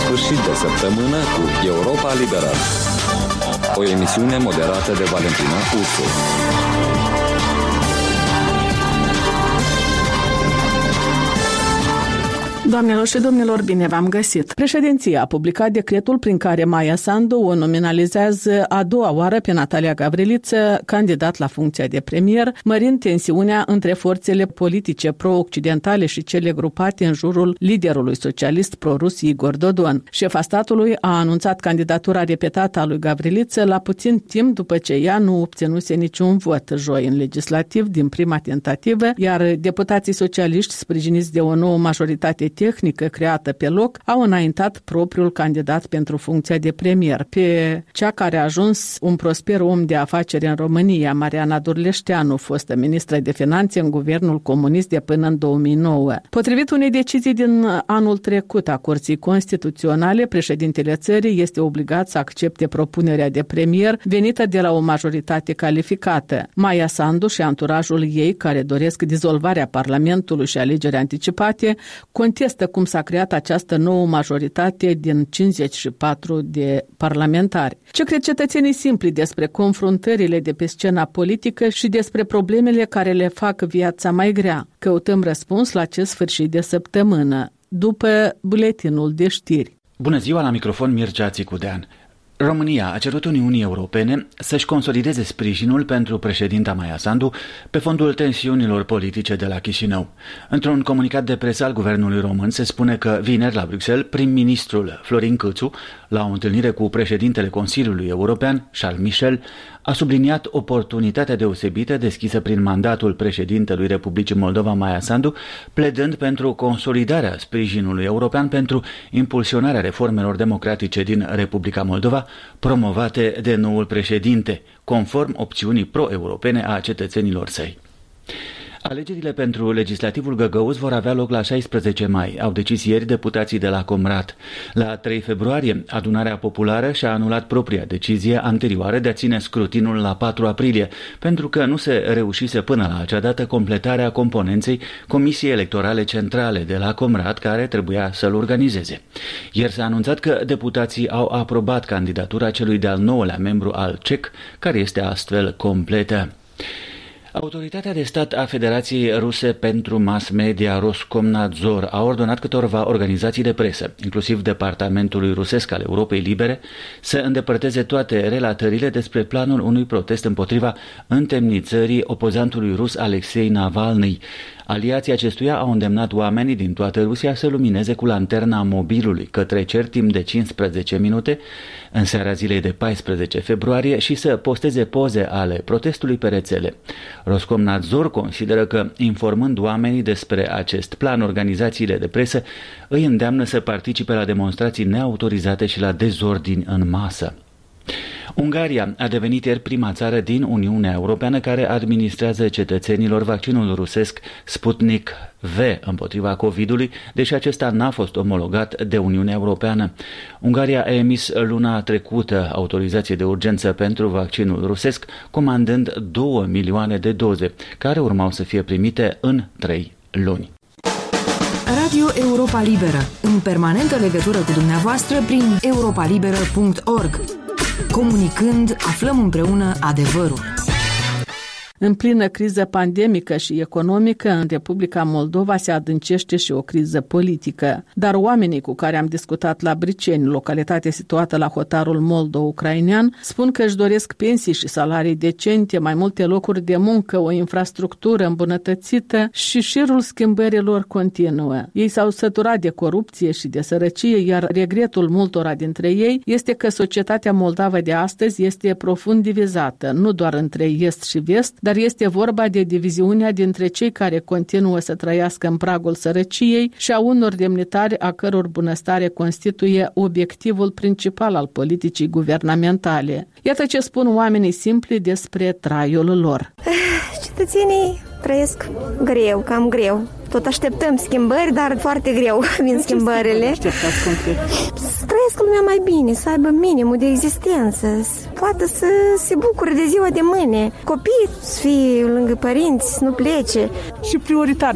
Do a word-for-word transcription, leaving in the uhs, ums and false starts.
sfârșit de săptămână cu Europa Liberă. O emisiune moderată de Valentina Ursu. Doamnelor și domnilor, bine v-am găsit! Președinția a publicat decretul prin care Maia Sandu o nominalizează a doua oară pe Natalia Gavriliță, candidat la funcția de premier, mărind tensiunea între forțele politice pro-occidentale și cele grupate în jurul liderului socialist pro-rus Igor Dodon. Șefa statului a anunțat candidatura repetată a lui Gavriliță la puțin timp după ce ea nu obținuse niciun vot joi în legislativ din prima tentativă, iar deputații socialiști, sprijiniți de o nouă majoritate tehnică creată pe loc, au înaintat propriul candidat pentru funcția de premier, pe cea care a ajuns un prosper om de afaceri în România, Mariana Durleșteanu, fostă ministră de finanțe în guvernul comunist de până în două mii nouă. Potrivit unei decizii din anul trecut a Curții Constituționale, președintele țării este obligat să accepte propunerea de premier venită de la o majoritate calificată. Maia Sandu și anturajul ei, care doresc dizolvarea Parlamentului și alegeri anticipate, contestă cum s-a creat această nouă majoritate din cincizeci și patru de parlamentari. Ce cred cetățenii simpli despre confruntările de pe scena politică și despre problemele care le fac viața mai grea? Căutăm răspuns la acest sfârșit de săptămână, după buletinul de știri. Bună ziua, la microfon Mircea Țicudean. România a cerut Uniunii Europene să-și consolideze sprijinul pentru președinta Maia Sandu pe fondul tensiunilor politice de la Chișinău. Într-un comunicat de presă al guvernului român se spune că vineri la Bruxelles, prim-ministrul Florin Câțu, la o întâlnire cu președintele Consiliului European, Charles Michel, a subliniat oportunitatea deosebită deschisă prin mandatul președintelui Republicii Moldova Maia Sandu, pledând pentru consolidarea sprijinului european pentru impulsionarea reformelor democratice din Republica Moldova, promovate de noul președinte, conform opțiunii pro-europene a cetățenilor săi. Alegerile pentru legislativul găgăuz vor avea loc la șaisprezece mai, au decis ieri deputații de la Comrat. La trei februarie, adunarea populară și-a anulat propria decizie anterioară de a ține scrutinul la patru aprilie, pentru că nu se reușise până la acea dată completarea componenței Comisiei Electorale Centrale de la Comrat, care trebuia să-l organizeze. Ieri s-a anunțat că deputații au aprobat candidatura celui de-al nouălea membru al C E C, care este astfel completă. Autoritatea de stat a Federației Ruse pentru Mass Media, Roskomnadzor, a ordonat câtorva organizații de presă, inclusiv Departamentului Rusesc al Europei Libere, să îndepărteze toate relatările despre planul unui protest împotriva întemnițării opozantului rus Alexei Navalny. Aliații acestuia au îndemnat oamenii din toată Rusia să lumineze cu lanterna mobilului către cer timp de cincisprezece minute în seara zilei de paisprezece februarie și să posteze poze ale protestului pe rețele. Roskomnadzor consideră că, informând oamenii despre acest plan, organizațiile de presă îi îndeamnă să participe la demonstrații neautorizate și la dezordini în masă. Ungaria a devenit ieri prima țară din Uniunea Europeană care administrează cetățenilor vaccinul rusesc Sputnik V împotriva covidului, deși acesta n-a fost omologat de Uniunea Europeană. Ungaria a emis luna trecută autorizație de urgență pentru vaccinul rusesc, comandând două milioane de doze, care urmau să fie primite în trei luni. Radio Europa Liberă, în permanentă legătură cu dumneavoastră prin europa liberă punct org. Comunicând, aflăm împreună adevărul. În plină criză pandemică și economică, în Republica Moldova se adâncește și o criză politică. Dar oamenii cu care am discutat la Briceni, localitate situată la hotarul moldo-ucrainean, spun că își doresc pensii și salarii decente, mai multe locuri de muncă, o infrastructură îmbunătățită și șirul schimbărilor continuă. Ei s-au săturat de corupție și de sărăcie, iar regretul multora dintre ei este că societatea moldavă de astăzi este profund divizată, nu doar între est și vest, dar este vorba de diviziunea dintre cei care continuă să trăiască în pragul sărăciei și a unor demnitari a căror bunăstare constituie obiectivul principal al politicii guvernamentale. Iată ce spun oamenii simpli despre traiul lor. Cetățenii trăiesc greu, cam greu. Tot așteptăm schimbări, dar foarte greu vin schimbările. Să trăiesc lumea mai bine, să aibă minimul de existență, poate să se bucure de ziua de mâine. Copiii să fie lângă părinți, să nu plece. Și prioritar